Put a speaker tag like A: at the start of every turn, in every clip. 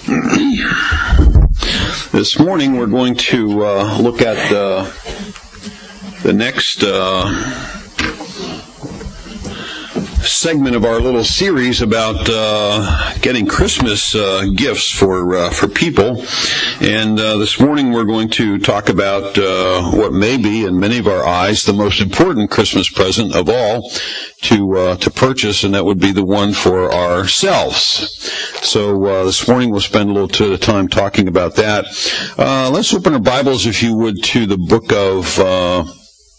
A: This morning we're going to look at the next segment of our little series about getting Christmas gifts for people. And this morning we're going to talk about what may be, in many of our eyes, the most important Christmas present of all to purchase, and that would be the one for ourselves. So this morning we'll spend a little bit of time talking about that. Let's open our Bibles, if you would, to the book of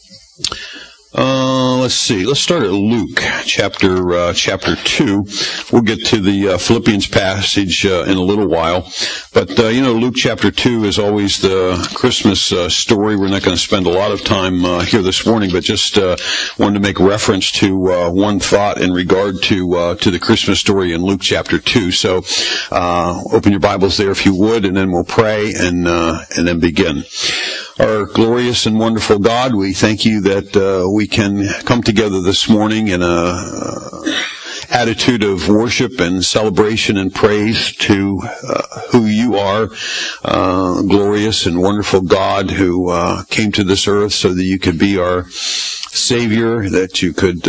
A: let's see. Let's start at Luke, chapter 2. We'll get to the Philippians passage in a little while. But, Luke chapter 2 is always the Christmas story. We're not going to spend a lot of time here this morning, but just wanted to make reference to one thought in regard to the Christmas story in Luke chapter 2. So open your Bibles there if you would, and then we'll pray and then begin. Our glorious and wonderful God, we thank you that we can come together this morning in a attitude of worship and celebration and praise to who you are, glorious and wonderful God who came to this earth so that you could be our Savior, that you could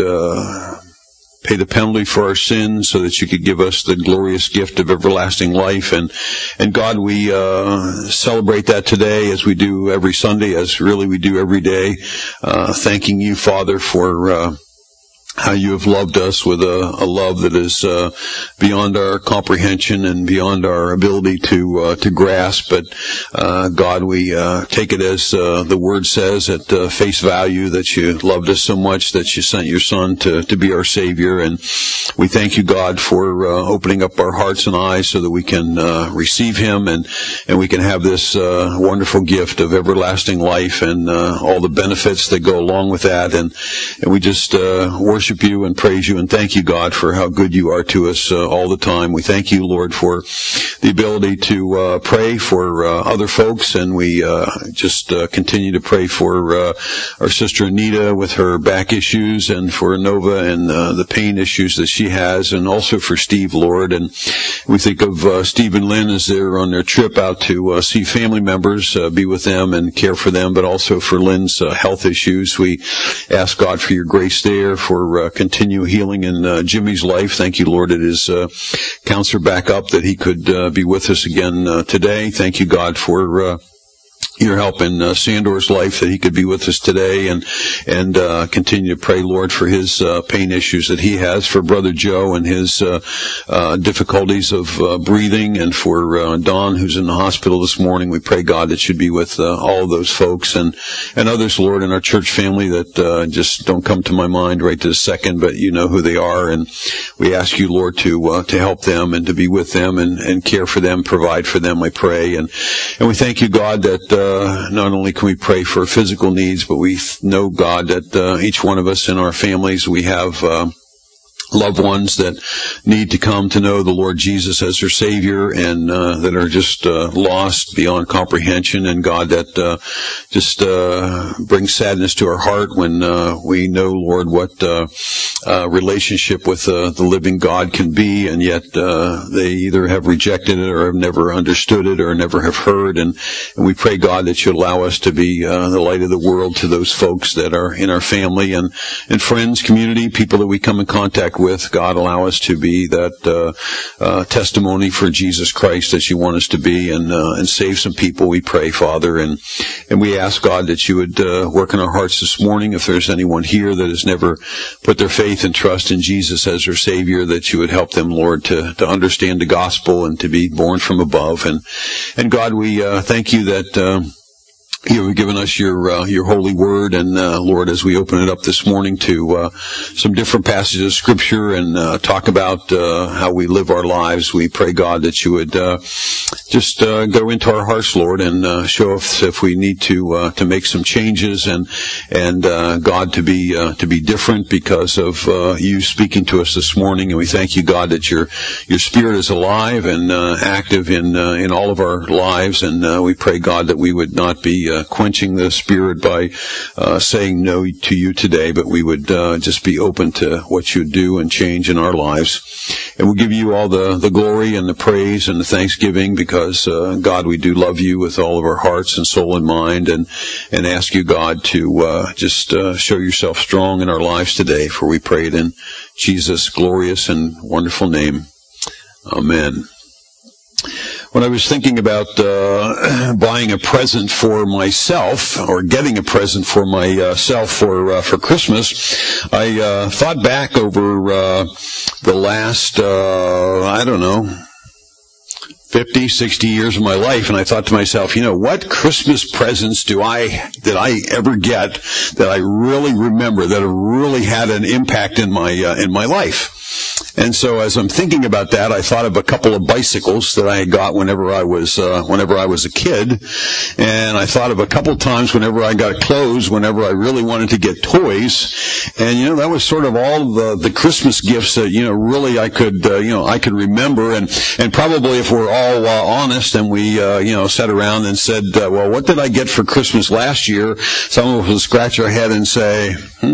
A: pay the penalty for our sins so that you could give us the glorious gift of everlasting life. And God, we celebrate that today as we do every Sunday, as really we do every day, thanking you, Father, for how you have loved us with a love that is beyond our comprehension and beyond our ability to grasp. But God, we take it as the Word says at face value, that you loved us so much that you sent your Son to be our Savior. And we thank you, God, for opening up our hearts and eyes so that we can receive Him and we can have this wonderful gift of everlasting life and all the benefits that go along with that. And we just worship you and praise you and thank you, God, for how good you are to us all the time. We thank you, Lord, for the ability to pray for other folks, and we just continue to pray for our sister Anita with her back issues, and for Nova and the pain issues that she has, and also for Steve, Lord. And we think of Steve and Lynn as they're on their trip out to see family members, be with them and care for them, but also for Lynn's health issues. We ask God for your grace there, for continue healing in Jimmy's life. Thank you, Lord, it is counselor back up that he could be with us again today. Thank you, God, for your help in Sandor's life, that he could be with us today, and continue to pray, Lord, for his pain issues that he has, for Brother Joe and his difficulties of breathing, and for Don, who's in the hospital this morning. We pray, God, that you'd be with all of those folks and others, Lord, in our church family that just don't come to my mind right this second, but you know who they are, and we ask you, Lord, to help them and to be with them and care for them, provide for them, I pray. And we thank you, God, that not only can we pray for physical needs, but we know, God, that each one of us in our families, we have loved ones that need to come to know the Lord Jesus as their Savior, and that are just lost beyond comprehension. And God, that just brings sadness to our heart when we know, Lord, what relationship with the living God can be, and yet they either have rejected it or have never understood it or never have heard. And we pray, God, that you allow us to be the light of the world to those folks that are in our family and friends, community, people that we come in contact with. God, allow us to be that testimony for Jesus Christ that you want us to be, and save some people, we pray, Father. And we ask, God, that you would work in our hearts this morning. If there's anyone here that has never put their faith and trust in Jesus as their Savior, that you would help them, Lord, to understand the gospel and to be born from above. And God, we thank you that you have given us your holy word, and Lord, as we open it up this morning to some different passages of Scripture and talk about how we live our lives, we pray, God, that you would just go into our hearts, Lord, and show us if we need to make some changes, and God, to be different because of you speaking to us this morning. And we thank you, God, that your Spirit is alive and active in all of our lives, and we pray, God, that we would not be be quenching the Spirit by saying no to you today, but we would just be open to what you do and change in our lives. And we'll give you all the glory and the praise and the thanksgiving because, God, we do love you with all of our hearts and soul and mind, and ask you, God, to just show yourself strong in our lives today, for we pray it in Jesus' glorious and wonderful name. Amen. When I was thinking about buying a present for myself, or getting a present for myself for Christmas, I thought back over the last, 50, 60 years of my life, and I thought to myself, what Christmas presents did I ever get that I really remember, that have really had an impact in my life? And so as I'm thinking about that, I thought of a couple of bicycles that I had got whenever I was a kid. And I thought of a couple of times whenever I got clothes, whenever I really wanted to get toys. And, that was sort of all the Christmas gifts that, really I could remember. And probably if we're all honest and we, sat around and said, well, what did I get for Christmas last year? Some of us will scratch our head and say,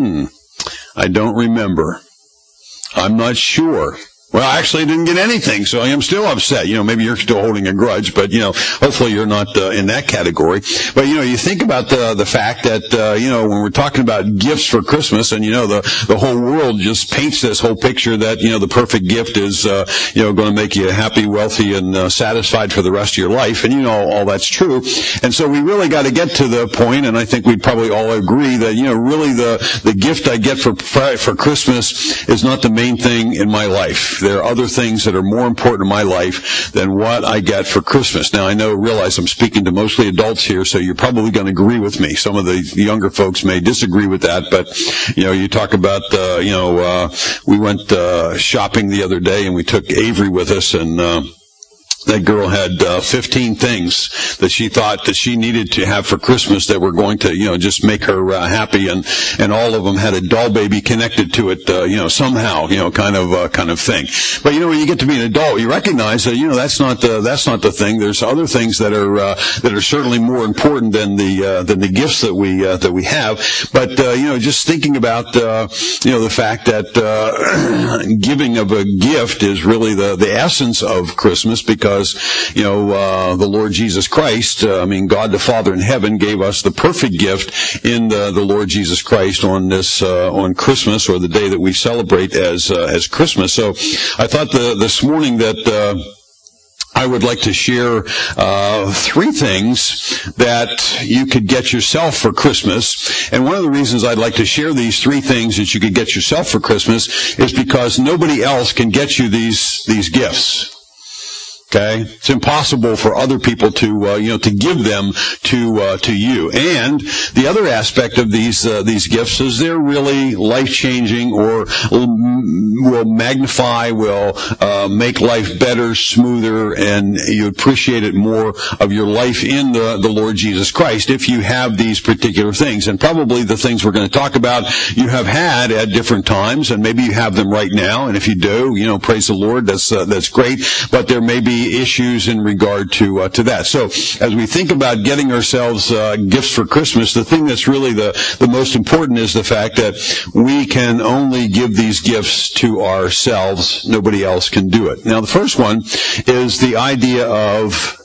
A: I don't remember. I'm not sure. Well, actually, I didn't get anything, so I am still upset. Maybe you're still holding a grudge, but, hopefully you're not in that category. But, you think about the fact that, when we're talking about gifts for Christmas, and, the whole world just paints this whole picture that, the perfect gift is, going to make you happy, wealthy, and satisfied for the rest of your life. And, all that's true. And so we really got to get to the point, and I think we'd probably all agree that, really the gift I get for Christmas is not the main thing in my life. There are other things that are more important in my life than what I get for Christmas. Now, I realize I'm speaking to mostly adults here, so you're probably going to agree with me. Some of the younger folks may disagree with that, but, you talk about, we went shopping the other day, and we took Avery with us, and that girl had 15 things that she thought that she needed to have for Christmas that were going to, just make her happy, and all of them had a doll baby connected to it, somehow, kind of thing. But when you get to be an adult, you recognize that that's not the thing. There's other things that are certainly more important than the gifts that we have. But just thinking about the fact that giving of a gift is really the essence of Christmas, because the Lord Jesus Christ, God the Father in heaven gave us the perfect gift in the Lord Jesus Christ on Christmas, or the day that we celebrate as Christmas. So I thought this morning that I would like to share 3 things that you could get yourself for Christmas. And one of the reasons I'd like to share these 3 things that you could get yourself for Christmas is because nobody else can get you these gifts. Okay, it's impossible for other people to give them to you. And the other aspect of these gifts is they're really life-changing, or will magnify, will make life better, smoother, and you appreciate it more of your life in the Lord Jesus Christ if you have these particular things. And probably the things we're going to talk about you have had at different times, and maybe you have them right now. And if you do, praise the Lord, that's great. But there may be issues in regard to that. So as we think about getting ourselves gifts for Christmas, the thing that's really the most important is the fact that we can only give these gifts to ourselves. Nobody else can do it. Now, the first one is the idea of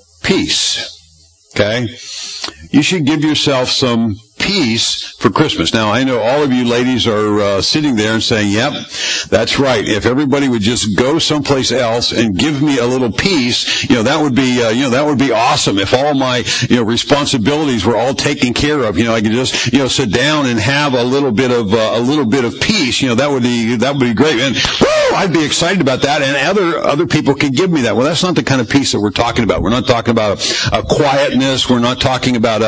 A: peace. Okay? You should give yourself some peace for Christmas. Now, I know all of you ladies are sitting there and saying, yep, that's right. If everybody would just go someplace else and give me a little peace, that would be awesome. If all my, responsibilities were all taken care of, I could just, sit down and have a little bit of peace, that would be great. And woo, I'd be excited about that. And other people could give me that. Well, that's not the kind of peace that we're talking about. We're not talking about a quietness. We're not talking about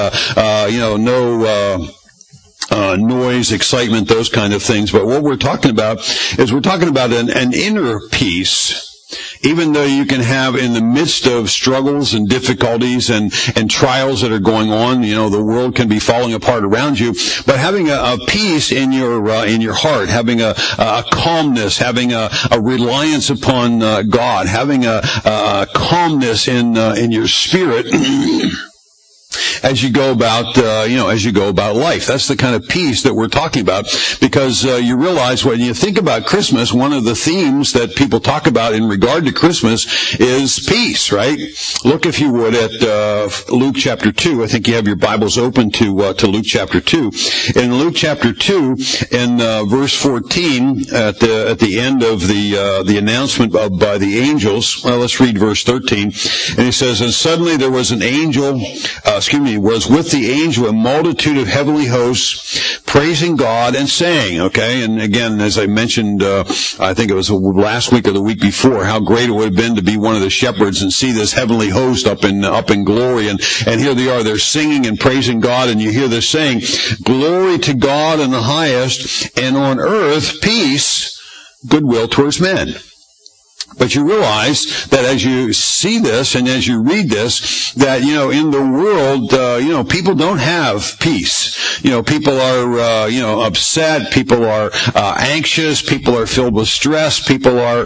A: noise, excitement, those kind of things. But what we're talking about is an inner peace, even though you can have in the midst of struggles and difficulties and trials that are going on, the world can be falling apart around you, but having a peace in your heart, having a calmness, having a reliance upon God, having a calmness in your spirit. as you go about, as you go about life. That's the kind of peace that we're talking about, because you realize when you think about Christmas, one of the themes that people talk about in regard to Christmas is peace, right? Look, if you would, at Luke chapter 2. I think you have your Bibles open to Luke chapter 2. In Luke chapter 2, in verse 14, at the end of the announcement by the angels, well, let's read verse 13. And he says, and suddenly there was was with the angel a multitude of heavenly hosts, praising God and saying, okay, and again, as I mentioned, I think it was last week or the week before, how great it would have been to be one of the shepherds and see this heavenly host up in glory, and here they are, they're singing and praising God, and you hear this saying, glory to God in the highest, and on earth peace, goodwill towards men. But you realize that as you see this and as you read this, that, in the world, people don't have peace. People are, upset. People are anxious. People are filled with stress. People are,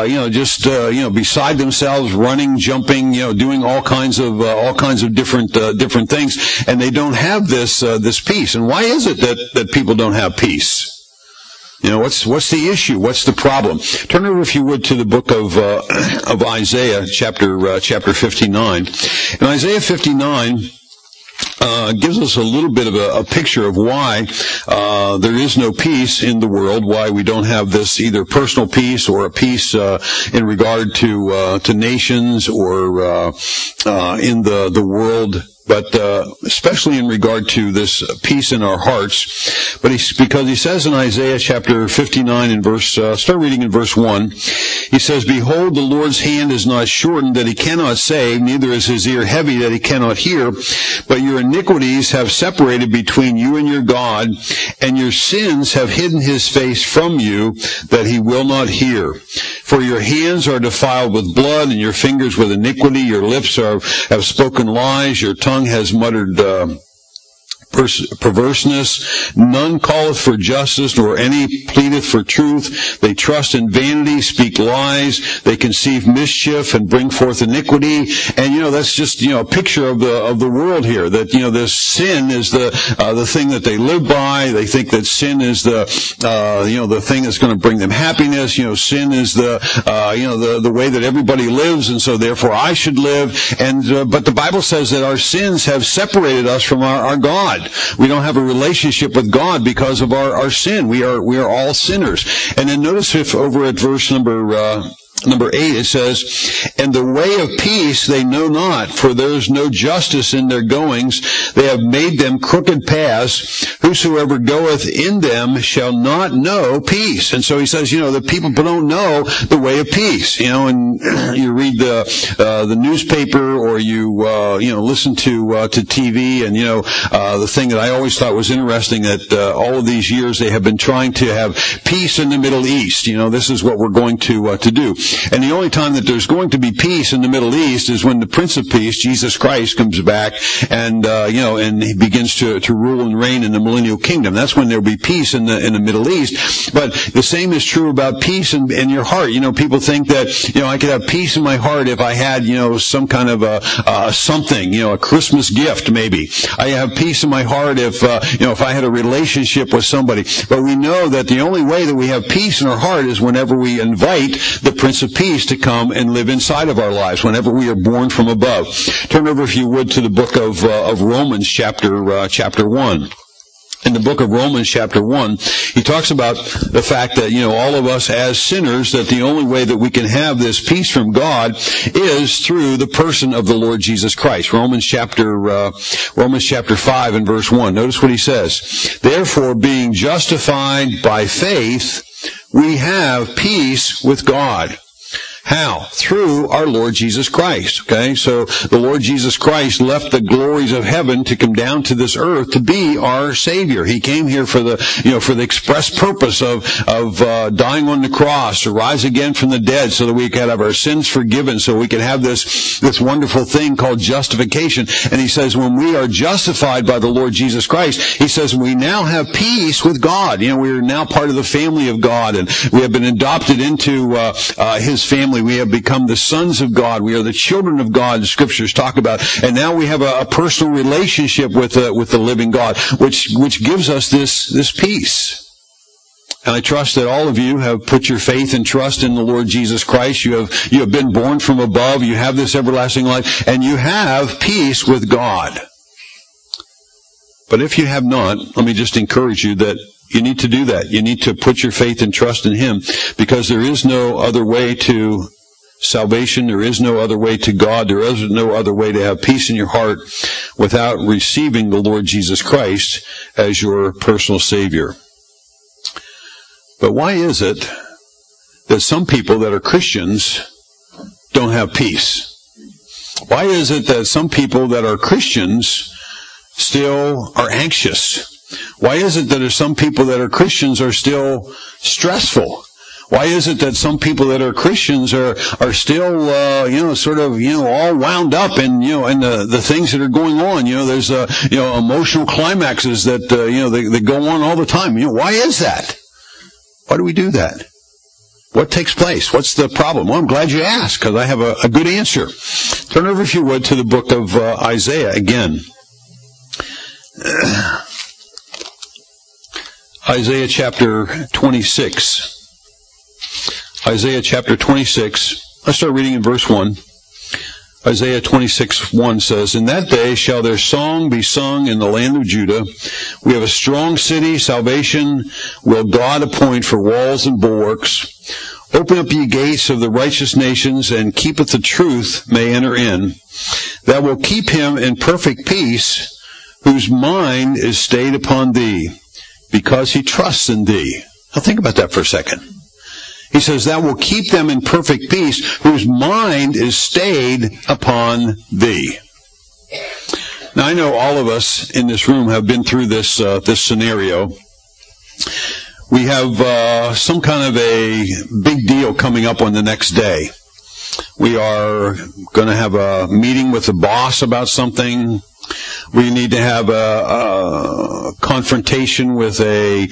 A: beside themselves, running, jumping, doing all kinds of different things. And they don't have this peace. And why is it that people don't have peace? What's the issue? What's the problem? Turn over, if you would, to the book of Isaiah, chapter 59. And Isaiah 59 gives us a little bit of a picture of why there is no peace in the world, why we don't have this either personal peace or a peace in regard to nations or in the world. But especially in regard to this peace in our hearts. But because he says in Isaiah chapter 59 in start reading in verse 1, he says, behold, the Lord's hand is not shortened that he cannot save, neither is his ear heavy that he cannot hear. But your iniquities have separated between you and your God, and your sins have hidden his face from you that he will not hear. For your hands are defiled with blood, and your fingers with iniquity. Your lips have spoken lies. Your tongue has muttered perverseness. None calleth for justice, nor any pleadeth for truth. They trust in vanity, speak lies. They conceive mischief and bring forth iniquity. And that's just a picture of the world here. That this sin is the thing that they live by. They think that sin is the thing that's going to bring them happiness. Sin is the way that everybody lives, and so therefore I should live. And but the Bible says that our sins have separated us from our God. We don't have a relationship with God because of our sin. We are all sinners. And then notice if over at verse number 8, it says, and the way of peace they know not, for there is no justice in their goings. They have made them crooked paths. Whosoever goeth in them shall not know peace. And so he says, the people don't know the way of peace. And you read the newspaper, or you listen to TV, and the thing that I always thought was interesting, that all of these years they have been trying to have peace in the Middle East. This is what we're going to do. And the only time that there's going to be peace in the Middle East is when the Prince of Peace, Jesus Christ, comes back and and he begins to rule and reign in the millennial kingdom. That's when there'll be peace in the Middle East. But the same is true about peace in your heart. People think that I could have peace in my heart if I had some kind of a Christmas gift maybe. I have peace in my heart if I had a relationship with somebody. But we know that the only way that we have peace in our heart is whenever we invite the Prince of Peace to come and live inside of our lives, whenever we are born from above. Turn over, if you would, to the book of Romans chapter 1. In the book of Romans chapter 1, he talks about the fact that, all of us as sinners, that the only way that we can have this peace from God is through the person of the Lord Jesus Christ. Romans chapter 5 and verse 1. Notice what he says. Therefore, being justified by faith, we have peace with God. How? Through our Lord Jesus Christ. Okay, so the Lord Jesus Christ left the glories of heaven to come down to this earth to be our Savior. He came here for the express purpose of dying on the cross, to rise again from the dead, so that we could have our sins forgiven, so we could have this wonderful thing called justification. And he says, when we are justified by the Lord Jesus Christ, he says we now have peace with God. We are now part of the family of God, and we have been adopted into His family family. We have become the sons of God. We are the children of God, the scriptures talk about. And now we have a personal relationship with the living God, which gives us this peace. And I trust that all of you have put your faith and trust in the Lord Jesus Christ. You have been born from above. You have this everlasting life, and you have peace with God. But if you have not, let me just encourage you that you need to do that. You need to put your faith and trust in Him, because there is no other way to salvation. There is no other way to God. There is no other way to have peace in your heart without receiving the Lord Jesus Christ as your personal Savior. But why is it that some people that are Christians don't have peace? Why is it that some people that are Christians still are anxious? Why is it that there's some people that are Christians are still stressful? Why is it that some people that are Christians are still, all wound up in the things that are going on? There's, emotional climaxes that, they go on all the time. Why is that? Why do we do that? What takes place? What's the problem? Well, I'm glad you asked, because I have a good answer. Turn over, if you would, to the book of Isaiah again. Isaiah chapter 26. Isaiah chapter 26. Let's start reading in verse 1. Isaiah 26:1 says, "In that day shall their song be sung in the land of Judah. We have a strong city, salvation will God appoint for walls and bulwarks. Open up ye gates of the righteous nations, and keepeth the truth may enter in. That will keep him in perfect peace, whose mind is stayed upon thee, because he trusts in thee." Now think about that for a second. He says, that will keep them in perfect peace, whose mind is stayed upon thee. Now, I know all of us in this room have been through this scenario. We have some kind of a big deal coming up on the next day. We are going to have a meeting with the boss about something. We need to have a confrontation with a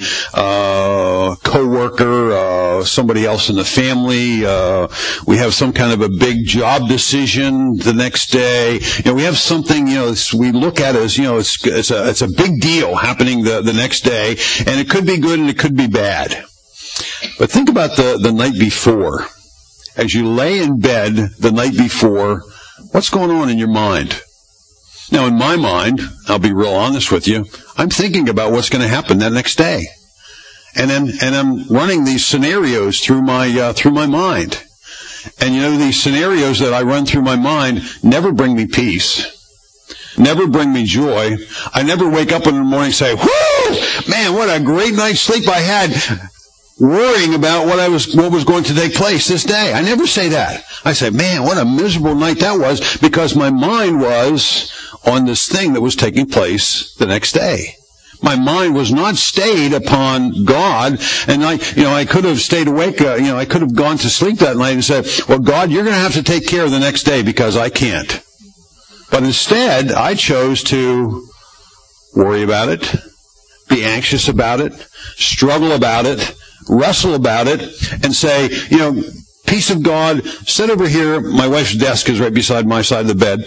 A: coworker, somebody else in the family. We have some kind of a big job decision the next day. We have something, we look at as, it's a big deal happening the next day, and it could be good and it could be bad. But think about the night before. As you lay in bed the night before, what's going on in your mind? Now, in my mind, I'll be real honest with you, I'm thinking about what's going to happen that next day. And I'm running these scenarios through my mind. And these scenarios that I run through my mind never bring me peace. Never bring me joy. I never wake up in the morning and say, "Whoo! Man, what a great night's sleep I had," worrying about what was going to take place this day. I never say that. I say, "Man, what a miserable night that was," because my mind was on this thing that was taking place the next day. My mind was not stayed upon God, and I could have stayed awake. I could have gone to sleep that night and said, "Well, God, you're going to have to take care of the next day because I can't." But instead, I chose to worry about it, be anxious about it, struggle about it, wrestle about it, and say, "Peace of God, sit over here." My wife's desk is right beside my side of the bed.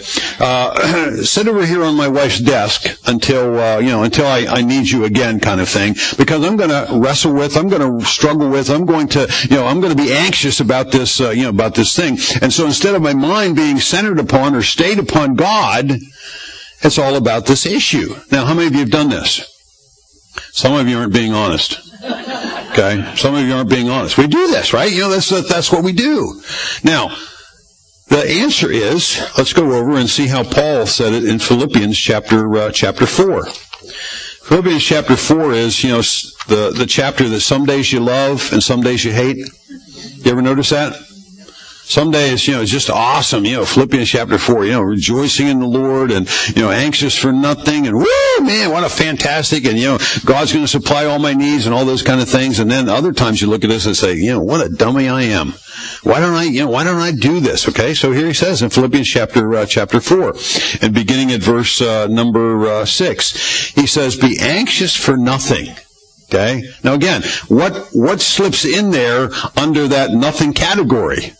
A: Sit over here on my wife's desk until I need you again, kind of thing. Because I'm going to wrestle with, I'm going to struggle with, I'm going to be anxious about this, about this thing. And so instead of my mind being centered upon or stayed upon God, it's all about this issue. Now, how many of you have done this? Some of you aren't being honest. Okay? Some of you aren't being honest. We do this, right? That's what we do. Now, the answer is, let's go over and see how Paul said it in Philippians chapter 4. Philippians chapter 4 is, the chapter that some days you love and some days you hate. You ever notice that? Some days, it's just awesome. Philippians chapter 4, rejoicing in the Lord and, anxious for nothing. And woo, man, what a fantastic. And, God's going to supply all my needs and all those kind of things. And then other times you look at this and say, what a dummy I am. Why don't I do this? Okay. So here he says in Philippians chapter 4 and beginning at verse, number 6, he says, "Be anxious for nothing." Okay. Now again, what slips in there under that nothing category?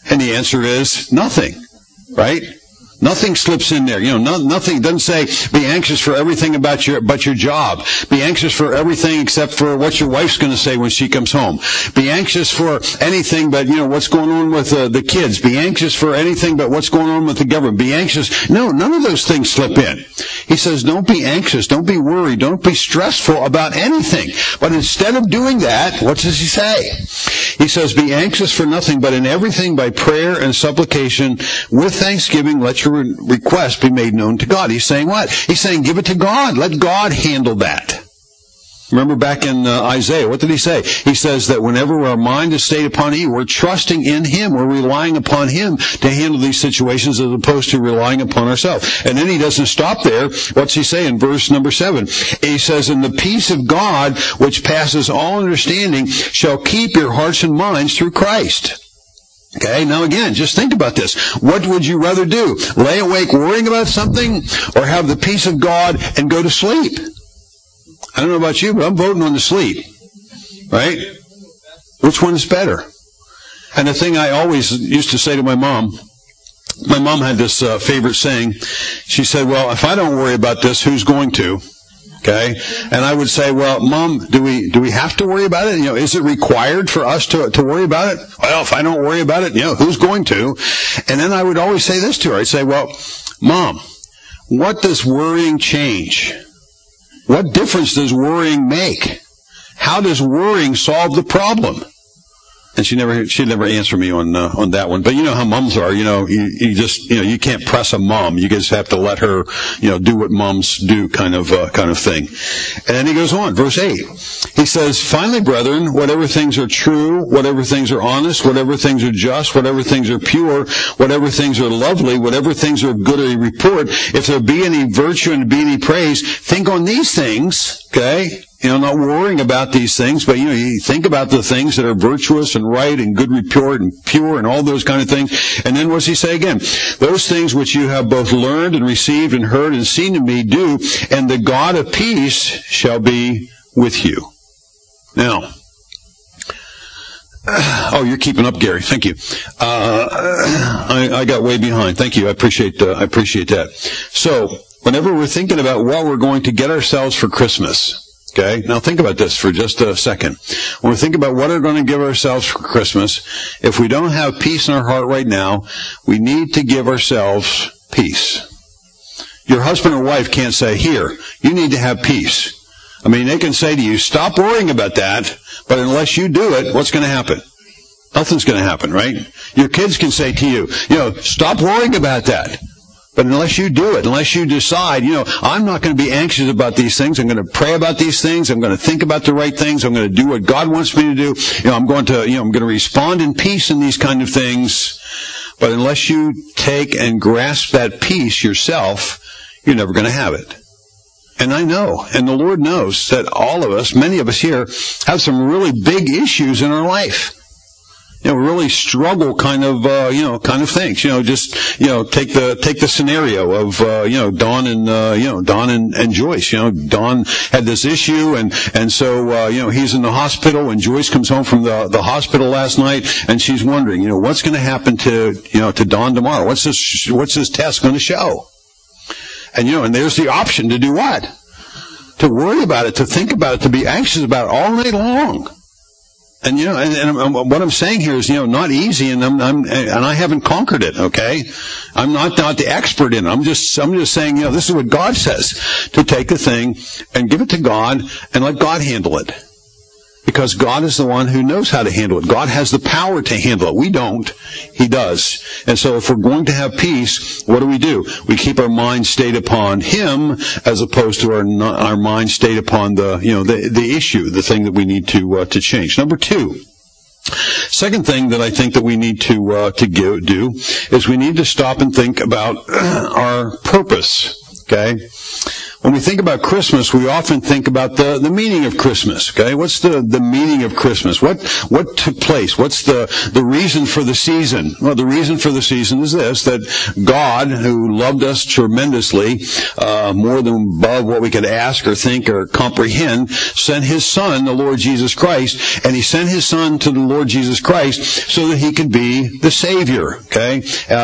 A: And the answer is nothing, right? Nothing slips in there. Nothing doesn't say be anxious for everything but your job. Be anxious for everything except for what your wife's going to say when she comes home. Be anxious for anything but, what's going on with the kids. Be anxious for anything but what's going on with the government. Be anxious. No, none of those things slip in. He says, don't be anxious. Don't be worried. Don't be stressful about anything. But instead of doing that, what does he say? He says, be anxious for nothing, but in everything by prayer and supplication with thanksgiving, let your request be made known to God. He's saying what? He's saying give it to God. Let God handle that. Remember back in Isaiah, what did he say? He says that whenever our mind is stayed upon Him, we're trusting in Him. We're relying upon Him to handle these situations as opposed to relying upon ourselves. And then he doesn't stop there. What's he say in verse number 7? He says, and the peace of God, which passes all understanding, shall keep your hearts and minds through Christ. Okay, now again, just think about this. What would you rather do? Lay awake worrying about something or have the peace of God and go to sleep? I don't know about you, but I'm voting on the sleep. Right? Which one is better? And the thing I always used to say to my mom had this favorite saying. She said, well, if I don't worry about this, who's going to? Okay? And I would say, well, Mom, do we have to worry about it? Is it required for us to worry about it? Well, if I don't worry about it, who's going to? And then I would always say this to her. I'd say, well, Mom, what does worrying change? What difference does worrying make? How does worrying solve the problem? And she'd never answer me on that one. But you know how moms are. You can't press a mom. You just have to let her, do what moms do, kind of thing. And then he goes on, verse 8. He says, finally, brethren, whatever things are true, whatever things are honest, whatever things are just, whatever things are pure, whatever things are lovely, whatever things are good a report, if there be any virtue and be any praise, think on these things, okay? Not worrying about these things, but, you think about the things that are virtuous and right and good report and pure and all those kind of things. And then what's he say again? Those things which you have both learned and received and heard and seen in me do, and the God of peace shall be with you. Now, you're keeping up, Gary. Thank you. I got way behind. Thank you. I appreciate that. So, whenever we're thinking about what we're going to get ourselves for Christmas, okay, now think about this for just a second. When we think about what we're going to give ourselves for Christmas, if we don't have peace in our heart right now, we need to give ourselves peace. Your husband or wife can't say, here, you need to have peace. I mean, they can say to you, stop worrying about that, but unless you do it, what's going to happen? Nothing's going to happen, right? Your kids can say to you, stop worrying about that. But unless you do it, unless you decide, I'm not going to be anxious about these things. I'm going to pray about these things. I'm going to think about the right things. I'm going to do what God wants me to do. I'm going to respond in peace in these kind of things. But unless you take and grasp that peace yourself, you're never going to have it. And I know, and the Lord knows that all of us, many of us here, have some really big issues in our life. We really struggle kind of things. Take the scenario of, Dawn and Joyce. Dawn had this issue and so, he's in the hospital and Joyce comes home from the hospital last night and she's wondering, what's going to happen to Dawn tomorrow? What's this test going to show? And, and there's the option to do what? To worry about it, to think about it, to be anxious about it all night long. And and what I'm saying here is, not easy, and I haven't conquered it. Okay, I'm not the expert in it. I'm just saying, this is what God says, to take the thing and give it to God and let God handle it, because God is the one who knows how to handle it. God has the power to handle it. We don't. He does. And so, if we're going to have peace, what do? We keep our mind stayed upon Him, as opposed to our mind stayed upon the issue, the thing that we need to change. Number 2. Second thing that I think that we need to do is we need to stop and think about our purpose. Okay. When we think about Christmas, we often think about the meaning of Christmas, okay? What's the meaning of Christmas? What took place? What's the reason for the season? Well, the reason for the season is this, that God, who loved us tremendously, more than above what we could ask or think or comprehend, sent His Son, the Lord Jesus Christ, and He sent His Son to the Lord Jesus Christ so that He could be the Savior, okay?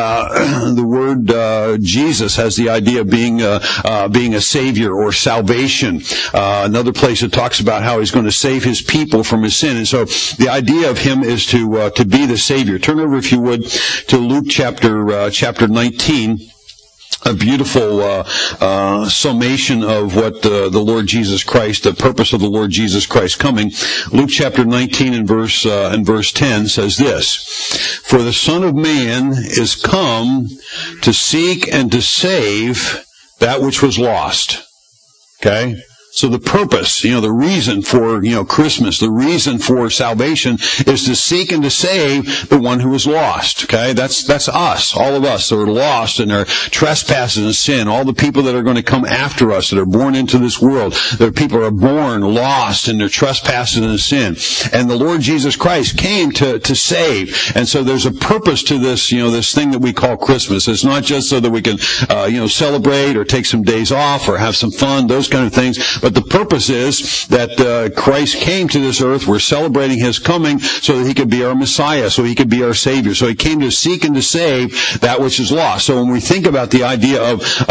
A: The word Jesus has the idea of being a Savior or salvation. Another place it talks about how He's going to save His people from His sin. And so the idea of Him is to be the Savior. Turn over, if you would, to Luke chapter 19. A beautiful summation of what the Lord Jesus Christ, the purpose of the Lord Jesus Christ coming. Luke chapter 19 and verse 10 says this: "For the Son of Man is come to seek and to save that which was lost." Okay? So the purpose, the reason for, Christmas, the reason for salvation is to seek and to save the one who is lost. Okay? That's us, all of us that are lost in our trespasses and sin, all the people that are going to come after us that are born into this world. There people are born lost in their trespasses and sin. And the Lord Jesus Christ came to save. And so there's a purpose to this, this thing that we call Christmas. It's not just so that we can, celebrate or take some days off or have some fun, those kind of things. But the purpose is that Christ came to this earth. We're celebrating His coming so that He could be our Messiah, so He could be our Savior. So He came to seek and to save that which is lost. So when we think about the idea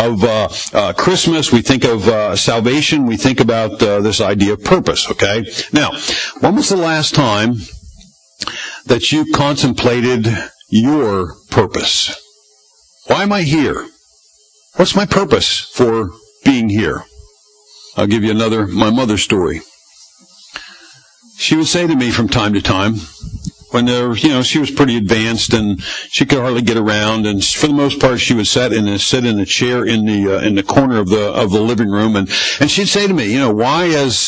A: of Christmas, we think of salvation, we think about this idea of purpose, okay? Now, when was the last time that you contemplated your purpose? Why am I here? What's my purpose for being here? I'll give you my mother's story. She would say to me from time to time, when she was pretty advanced and she could hardly get around, and for the most part she would sit in a chair in the corner of the living room, and she'd say to me, why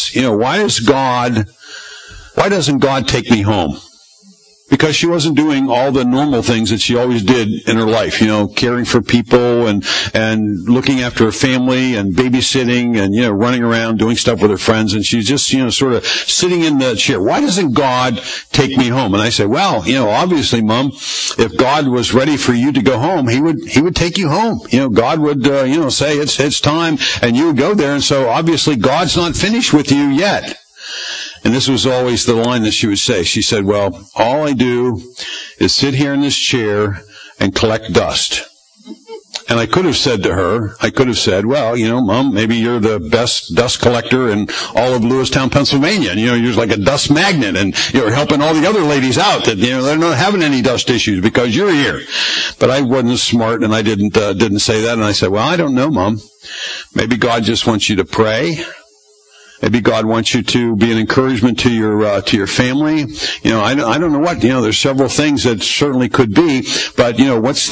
A: doesn't God take me home? Because she wasn't doing all the normal things that she always did in her life, caring for people and looking after her family and babysitting and, running around doing stuff with her friends. And she's just, sort of sitting in the chair. Why doesn't God take me home? And I said, well, obviously, Mom, if God was ready for you to go home, He would take you home. God would, say it's time, and you would go there. And so obviously God's not finished with you yet. And this was always the line that she would say. She said, well, all I do is sit here in this chair and collect dust. And I could have said to her, well, Mom, maybe you're the best dust collector in all of Lewistown, Pennsylvania. And, you're like a dust magnet, and you're helping all the other ladies out that, they're not having any dust issues because you're here. But I wasn't smart, and I didn't say that. And I said, well, I don't know, Mom. Maybe God just wants you to pray. Maybe God wants you to be an encouragement to your family. I don't know what. There's several things that certainly could be. But what's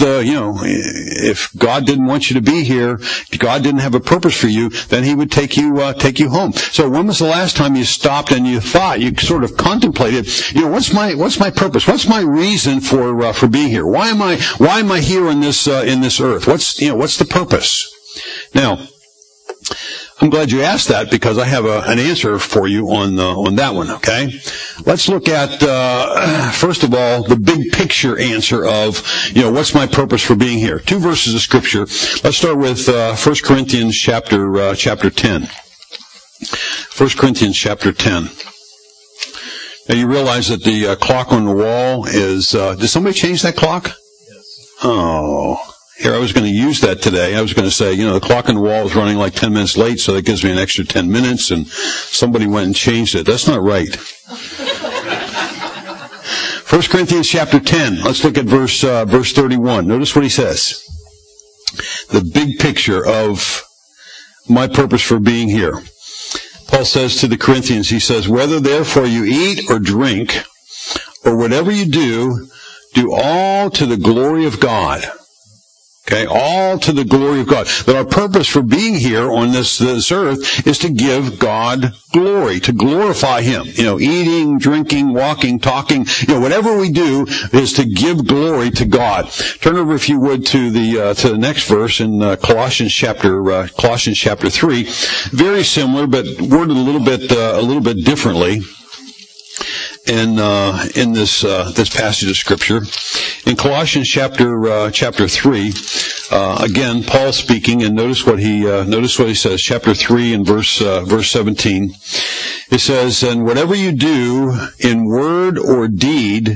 A: if God didn't want you to be here, if God didn't have a purpose for you, then He would take you home. So when was the last time you stopped and you thought, you sort of contemplated, what's my purpose? What's my reason for being here? Why am I here in this earth? What's the purpose? Now, I'm glad you asked that, because I have an answer for you on that one, okay? Let's look at, first of all, the big picture answer of, what's my purpose for being here? 2 verses of Scripture. Let's start with 1 Corinthians chapter 10. 1 Corinthians chapter 10. Now you realize that the clock on the wall is, did somebody change that clock?
B: Yes.
A: Oh. Here, I was going to use that today. I was going to say, the clock on the wall is running like 10 minutes late, so that gives me an extra 10 minutes, and somebody went and changed it. That's not right. 1 Corinthians chapter 10. Let's look at verse 31. Notice what he says. The big picture of my purpose for being here. Paul says to the Corinthians, he says, whether therefore you eat or drink, or whatever you do all to the glory of God. Okay, all to the glory of God. That our purpose for being here on this earth is to give God glory, to glorify Him. Eating, drinking, walking, talking, whatever we do is to give glory to God. Turn over, if you would, to the next verse in Colossians chapter 3. Very similar, but worded a little bit differently. In this passage of Scripture, in Colossians chapter 3, again Paul speaking, and notice what he says. Chapter 3 and verse 17. It says, "And whatever you do in word or deed,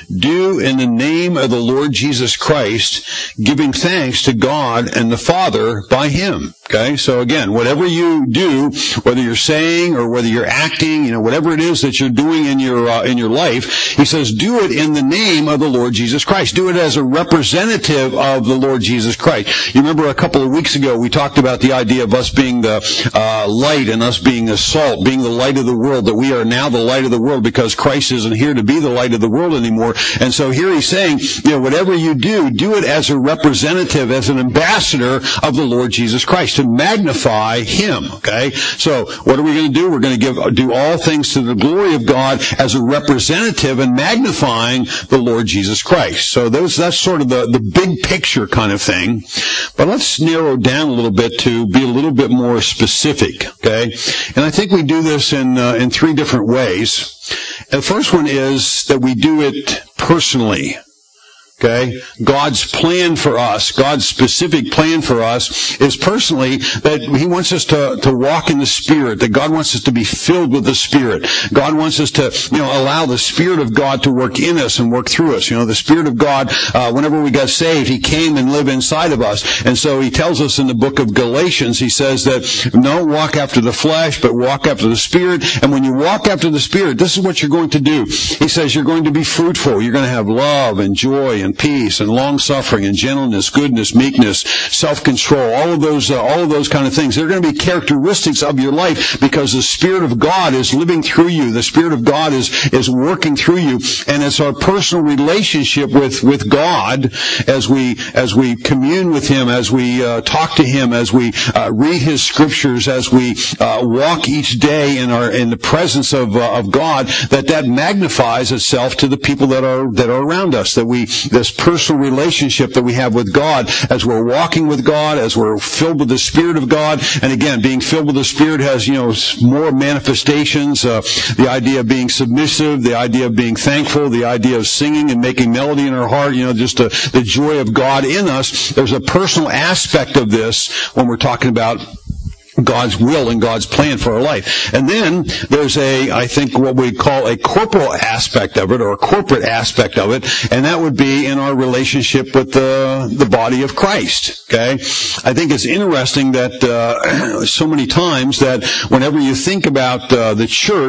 A: do in the name of the Lord Jesus Christ, giving thanks to God and the Father by Him." Okay, so again, whatever you do, whether you're saying or whether you're acting, whatever it is that you're doing in your life, he says, do it in the name of the Lord Jesus Christ. Do it as a representative of the Lord Jesus Christ. You remember a couple of weeks ago we talked about the idea of us being the light and us being the salt, being the light of the world, that we are now the light of the world because Christ isn't here to be the light of the world anymore. And so here he's saying, whatever you do it as a representative, as an ambassador of the Lord Jesus Christ, to magnify Him. Okay, so what are we going to do? We're going to do all things to the glory of God as a representative and magnifying the Lord Jesus Christ. So that's sort of the big picture kind of thing. But let's narrow down a little bit to be a little bit more specific. Okay, and I think we do this in three different ways. And the first one is that we do it personally. Okay, God's plan for us, God's specific plan for us is personally that He wants us to walk in the Spirit, that God wants us to be filled with the Spirit. God wants us to, allow the Spirit of God to work in us and work through us. The Spirit of God, whenever we got saved, He came and lived inside of us. And so He tells us in the book of Galatians, He says that don't walk after the flesh, but walk after the Spirit. And when you walk after the Spirit, this is what you're going to do. He says you're going to be fruitful. You're going to have love and joy and peace and long-suffering and gentleness, goodness, meekness, self-control, all of those kind of things. They're going to be characteristics of your life because the Spirit of God is living through you. The Spirit of God is working through you. And it's our personal relationship with God as we commune with Him, as we talk to Him, as we read His Scriptures, as we walk each day in the presence of God, that magnifies itself to the people that are around us. This personal relationship that we have with God as we're walking with God, as we're filled with the Spirit of God. And again, being filled with the Spirit has, more manifestations. The idea of being submissive, the idea of being thankful, the idea of singing and making melody in our heart, just the joy of God in us. There's a personal aspect of this when we're talking about God's will and God's plan for our life. And then there's I think what we call a corporal aspect of it, or a corporate aspect of it, and that would be in our relationship with the body of Christ. Okay? I think it's interesting that so many times that whenever you think about the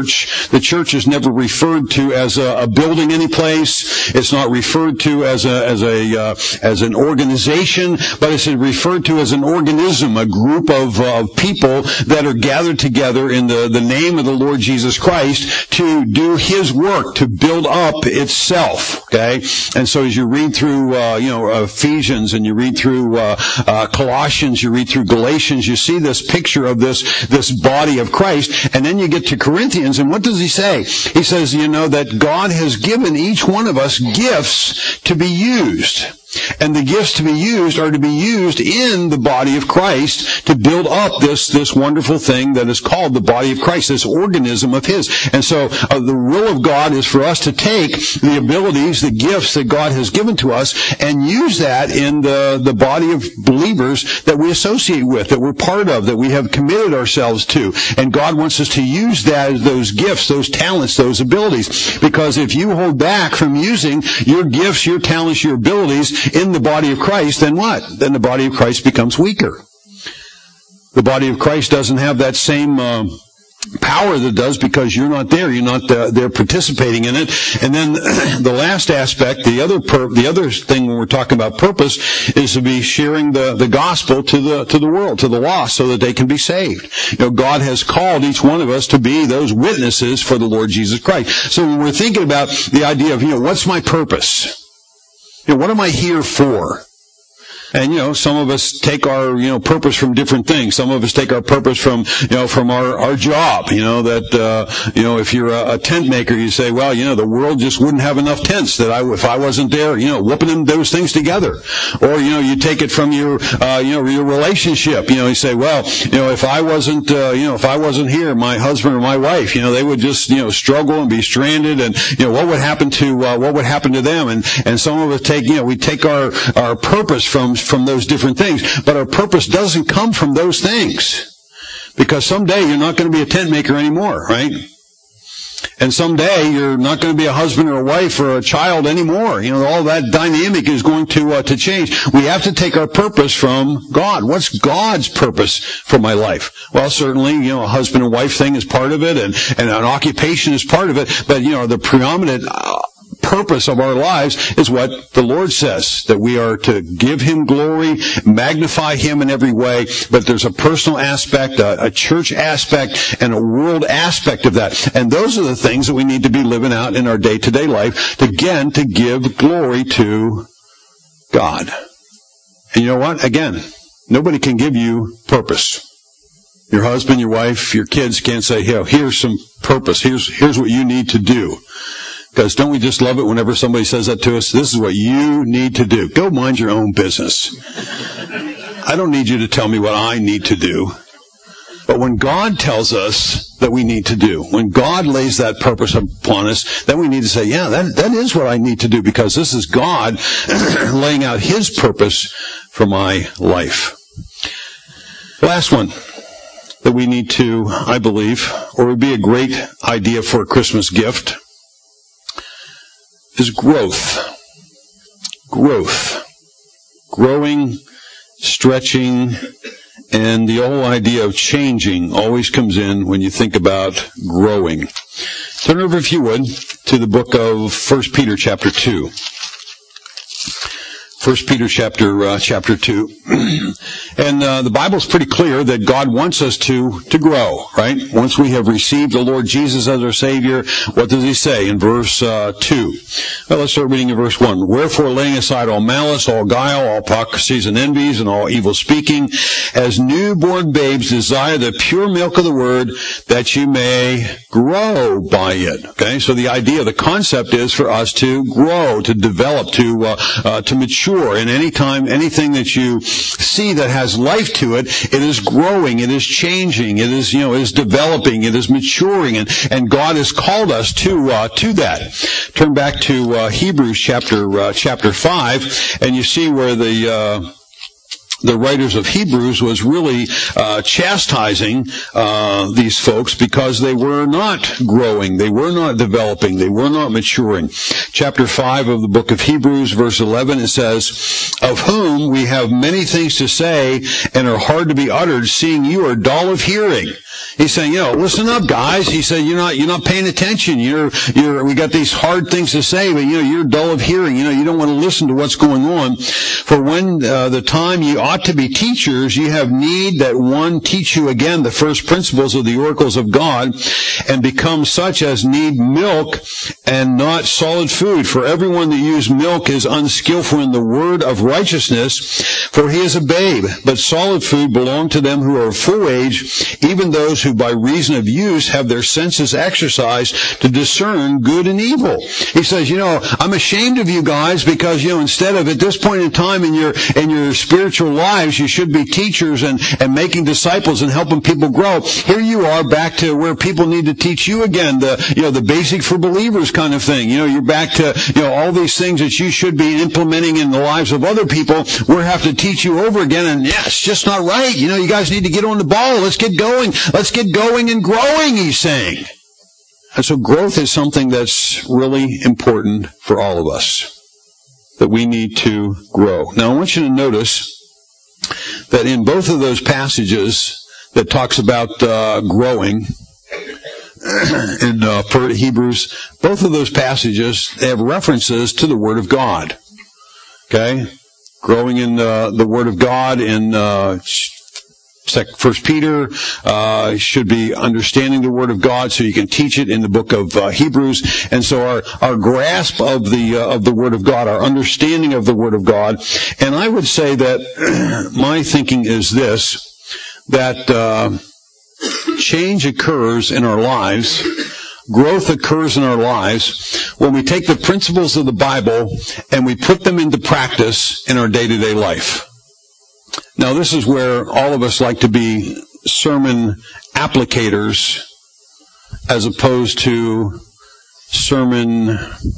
A: church is never referred to as a building any place. It's not referred to as an organization, but it's referred to as an organism, a group of people that are gathered together in the name of the Lord Jesus Christ to do His work, to build up itself. Okay? And so as you read through, Ephesians, and you read through Colossians, you read through Galatians, you see this picture of this body of Christ. And then you get to Corinthians, and what does he say? He says, that God has given each one of us gifts to be used. And the gifts to be used are to be used in the body of Christ to build up this wonderful thing that is called the body of Christ, this organism of His. And so the will of God is for us to take the abilities, the gifts that God has given to us, and use that in the body of believers that we associate with, that we're part of, that we have committed ourselves to. And God wants us to use those gifts, those talents, those abilities. Because if you hold back from using your gifts, your talents, your abilities in the body of Christ, then what? Then the body of Christ becomes weaker. The body of Christ doesn't have that same power that does because you're not there. You're not there participating in it. And then the last aspect, the other thing when we're talking about purpose is to be sharing the gospel to the world, to the lost, so that they can be saved. God has called each one of us to be those witnesses for the Lord Jesus Christ. So when we're thinking about the idea of, what's my purpose? What am I here for? And, some of us take our, purpose from different things. Some of us take our purpose from our job, if you're a tent maker, you say, well, the world just wouldn't have enough tents if I wasn't there, whooping those things together. Or, you take it from your relationship. You say, well, if I wasn't here, my husband or my wife, they would just, struggle and be stranded, and, what would happen to them? And some of us we take our purpose from those different things, but our purpose doesn't come from those things. Because someday you're not going to be a tent maker anymore, right? And someday you're not going to be a husband or a wife or a child anymore. All that dynamic is going to change. We have to take our purpose from God. What's God's purpose for my life? Well, certainly, a husband and wife thing is part of it, and an occupation is part of it. But, the predominant purpose of our lives is what the Lord says, that we are to give Him glory, magnify Him in every way, but there's a personal aspect, a church aspect, and a world aspect of that. And those are the things that we need to be living out in our day-to-day life, again, to give glory to God. And you know what? Again, nobody can give you purpose. Your husband, your wife, your kids can't say, here's some purpose. Here's what you need to do. Because don't we just love it whenever somebody says that to us? This is what you need to do. Go mind your own business. I don't need you to tell me what I need to do. But when God tells us that we need to do, when God lays that purpose upon us, then we need to say, yeah, that is what I need to do, because this is God laying out His purpose for my life. Last one that we need to, I believe, or would be a great idea for a Christmas gift, is growth. Growth. Growing, stretching, and the whole idea of changing always comes in when you think about growing. Turn over, if you would, to the book of 1 Peter chapter 2. 1 Peter chapter 2. And the Bible's pretty clear that God wants us to grow, right? Once we have received the Lord Jesus as our Savior, what does He say in verse 2? Well, let's start reading in verse 1. Wherefore, laying aside all malice, all guile, all hypocrisies and envies, and all evil speaking, as newborn babes desire the pure milk of the word, that you may grow by it. Okay? So the idea, the concept is for us to grow, to develop, to mature. And anything that you see that has life to it, it is growing, it is changing, it is developing, it is maturing, and God has called us to that. Turn back to Hebrews chapter 5, and you see where the writers of Hebrews was really chastising these folks because they were not growing, they were not developing, they were not maturing. Chapter 5 of the book of Hebrews, verse 11, it says, of whom we have many things to say and are hard to be uttered, seeing you are dull of hearing. He's saying, listen up, guys. He said, you're not paying attention. We got these hard things to say, but you're dull of hearing. You don't want to listen to what's going on. For when the time you ought to be teachers, you have need that one teach you again the first principles of the oracles of God, and become such as need milk and not solid food. For everyone that uses milk is unskillful in the word of righteousness, for he is a babe. But solid food belong to them who are of full age, even those who by reason of use have their senses exercised to discern good and evil. He says, I'm ashamed of you guys because, instead of at this point in time in your spiritual lives, you should be teachers and making disciples and helping people grow. Here you are back to where people need to teach you again, the basic for believers kind of thing. You're back to, all these things that you should be implementing in the lives of other people. We have to teach you over again, and it's just not right. You guys need to get on the ball. Let's get going. Let's get going and growing, he's saying. And so growth is something that's really important for all of us, that we need to grow. Now, I want you to notice that in both of those passages that talks about growing, in Hebrews, both of those passages, they have references to the Word of God. Okay? Growing in the Word of God in First Peter, should be understanding the Word of God so you can teach it in the book of Hebrews. And so our grasp of the Word of God, our understanding of the Word of God. And I would say that my thinking is this, that change occurs in our lives, growth occurs in our lives when we take the principles of the Bible and we put them into practice in our day-to-day life. Now, this is where all of us like to be sermon applicators as opposed to sermon,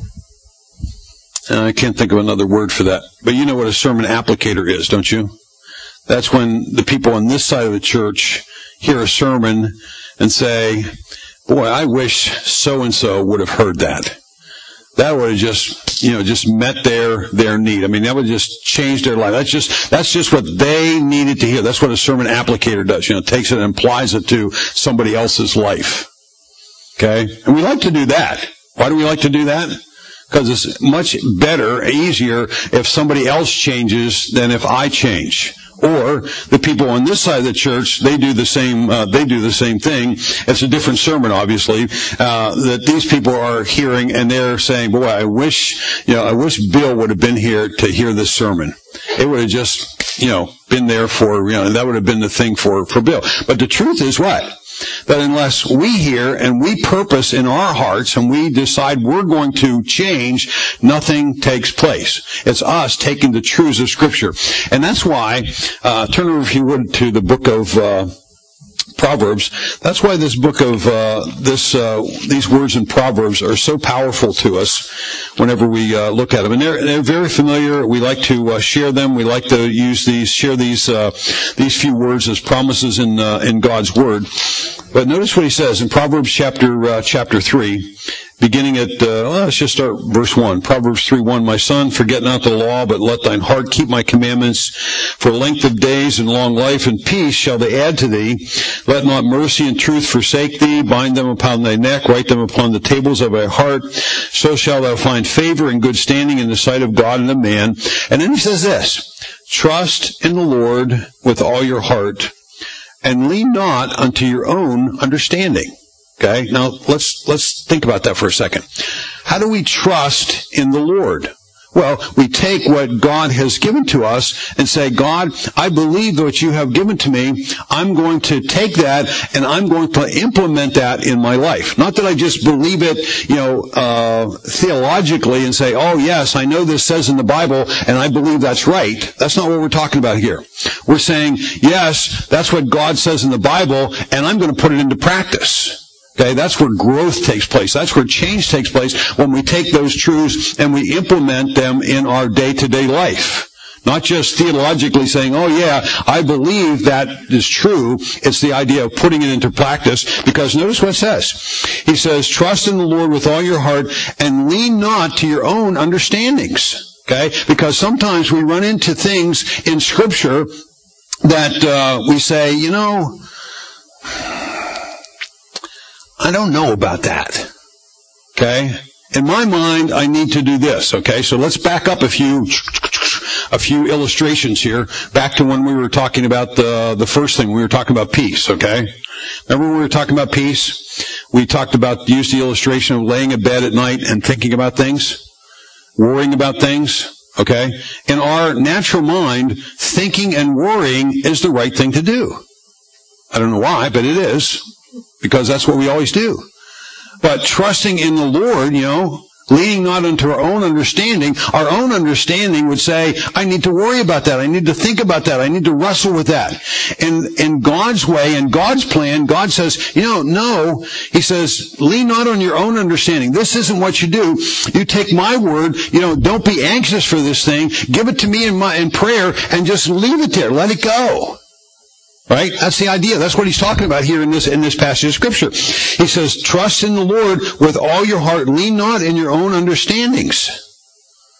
A: I can't think of another word for that, but you know what a sermon applicator is, don't you? That's when the people on this side of the church hear a sermon and say, boy, I wish so-and-so would have heard that. That would have just met their need. I mean, that would just change their life. That's just what they needed to hear. That's what a sermon applicator does. It takes it and applies it to somebody else's life. Okay? And we like to do that. Why do we like to do that? Because it's much better, easier if somebody else changes than if I change. Or the people on this side of the church, they do the same thing. It's a different sermon, obviously, that these people are hearing, and they're saying, boy, I wish Bill would have been here to hear this sermon. It would have just, been there for, that would have been the thing for Bill. But the truth is what? That unless we hear and we purpose in our hearts and we decide we're going to change, nothing takes place. It's us taking the truths of Scripture. And that's why, turn over if you would to the book of Proverbs. That's why this book of these words in Proverbs are so powerful to us whenever we look at them, and they're very familiar. We like to share them. We like to share these few words as promises in God's Word. But notice what he says in Proverbs chapter 3. Beginning at, let's just start verse 1. Proverbs 3:1. My son, forget not the law, but let thine heart keep my commandments. For length of days and long life and peace shall they add to thee. Let not mercy and truth forsake thee. Bind them upon thy neck, write them upon the tables of thy heart. So shalt thou find favor and good standing in the sight of God and of man. And then he says this, trust in the Lord with all your heart, and lean not unto your own understanding. Okay, now let's think about that for a second. How do we trust in the Lord? Well, we take what God has given to us and say, God, I believe what you have given to me. I'm going to take that and I'm going to implement that in my life. Not that I just believe it, theologically and say, oh yes, I know this says in the Bible and I believe that's right. That's not what we're talking about here. We're saying, yes, that's what God says in the Bible and I'm going to put it into practice. Okay, that's where growth takes place. That's where change takes place when we take those truths and we implement them in our day-to-day life. Not just theologically saying, oh yeah, I believe that is true. It's the idea of putting it into practice. Because notice what it says. He says, trust in the Lord with all your heart and lean not to your own understandings. Okay, because sometimes we run into things in Scripture that we say, I don't know about that. Okay? In my mind, I need to do this. Okay? So let's back up a few illustrations here. Back to when we were talking about the first thing. We were talking about peace. Okay? Remember when we were talking about peace? We used the illustration of laying in bed at night and thinking about things, worrying about things. Okay? In our natural mind, thinking and worrying is the right thing to do. I don't know why, but it is. Because that's what we always do. But trusting in the Lord, leaning not unto our own understanding would say, I need to worry about that. I need to think about that. I need to wrestle with that. And in God's way, in God's plan, God says, no. He says, lean not on your own understanding. This isn't what you do. You take my word, don't be anxious for this thing. Give it to me in prayer and just leave it there. Let it go. Right? That's the idea. That's what he's talking about here in this passage of Scripture. He says, trust in the Lord with all your heart. Lean not in your own understandings.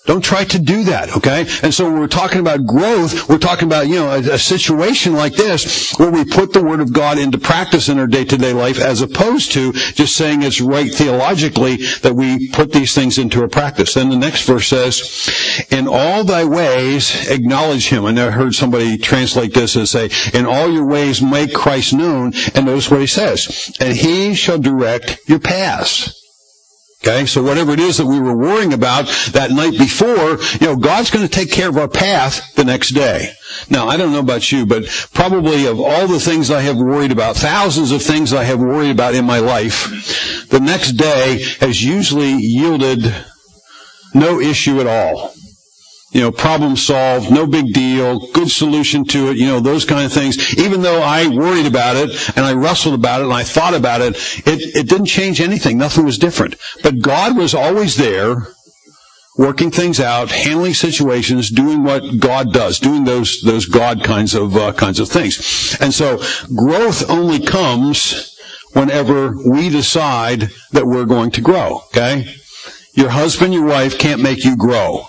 A: Don't try to do that, okay? And so when we're talking about growth, we're talking about, a situation like this where we put the Word of God into practice in our day-to-day life as opposed to just saying it's right theologically that we put these things into a practice. Then the next verse says, in all thy ways acknowledge him. I never heard somebody translate this and say, in all your ways make Christ known. And notice what he says, and he shall direct your paths. Okay, so whatever it is that we were worrying about that night before, God's going to take care of our path the next day. Now, I don't know about you, but probably of all the things I have worried about, thousands of things I have worried about in my life, the next day has usually yielded no issue at all. Problem solved, no big deal, good solution to it, those kind of things. Even though I worried about it, and I wrestled about it, and I thought about it, it didn't change anything. Nothing was different. But God was always there, working things out, handling situations, doing what God does, doing those God kinds of things. And so, growth only comes whenever we decide that we're going to grow, okay? Your husband, your wife can't make you grow.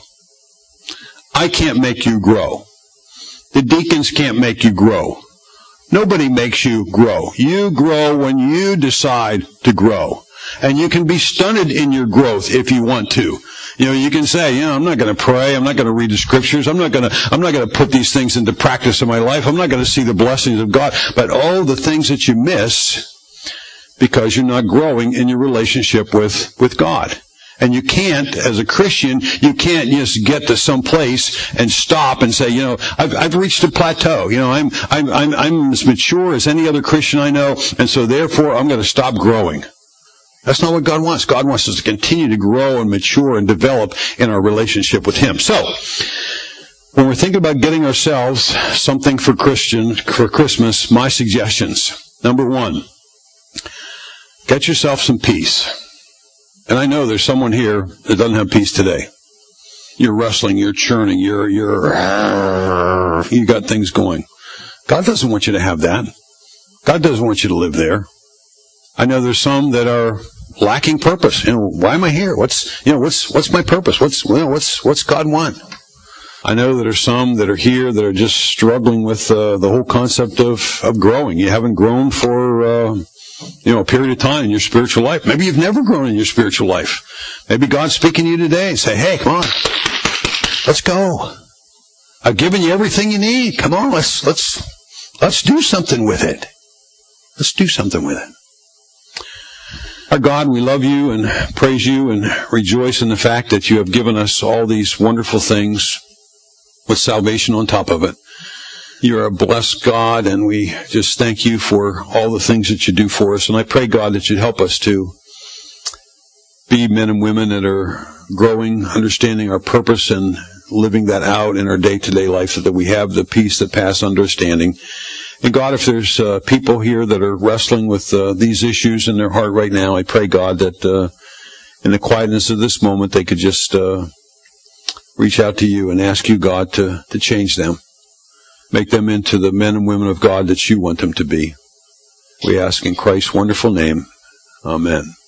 A: I can't make you grow. The deacons can't make you grow. Nobody makes you grow. You grow when you decide to grow. And you can be stunted in your growth if you want to. You can say, I'm not going to pray. I'm not going to read the scriptures. I'm not going to put these things into practice in my life. I'm not going to see the blessings of God. But all the things that you miss because you're not growing in your relationship with God. And you can't, as a Christian, you can't just get to some place and stop and say, I've reached a plateau. I'm as mature as any other Christian I know, and so therefore I'm going to stop growing. That's not what God wants. God wants us to continue to grow and mature and develop in our relationship with Him. So, when we're thinking about getting ourselves something for Christmas, my suggestions. Number 1, get yourself some peace. And I know there's someone here that doesn't have peace today. You're wrestling, you're churning, you got things going. God doesn't want you to have that. God doesn't want you to live there. I know there's some that are lacking purpose. Why am I here? What's my purpose? What's God want? I know that there are some that are here that are just struggling with the whole concept of growing. You haven't grown for a period of time in your spiritual life. Maybe you've never grown in your spiritual life. Maybe God's speaking to you today and say, hey, come on, let's go. I've given you everything you need. Come on, let's do something with it. Let's do something with it. Our God, we love you and praise you and rejoice in the fact that you have given us all these wonderful things with salvation on top of it. You're a blessed God, and we just thank you for all the things that you do for us. And I pray, God, that you'd help us to be men and women that are growing, understanding our purpose, and living that out in our day-to-day life so that we have the peace that passes understanding. And God, if there's people here that are wrestling with these issues in their heart right now, I pray, God, that in the quietness of this moment, they could just reach out to you and ask you, God, to change them. Make them into the men and women of God that you want them to be. We ask in Christ's wonderful name. Amen.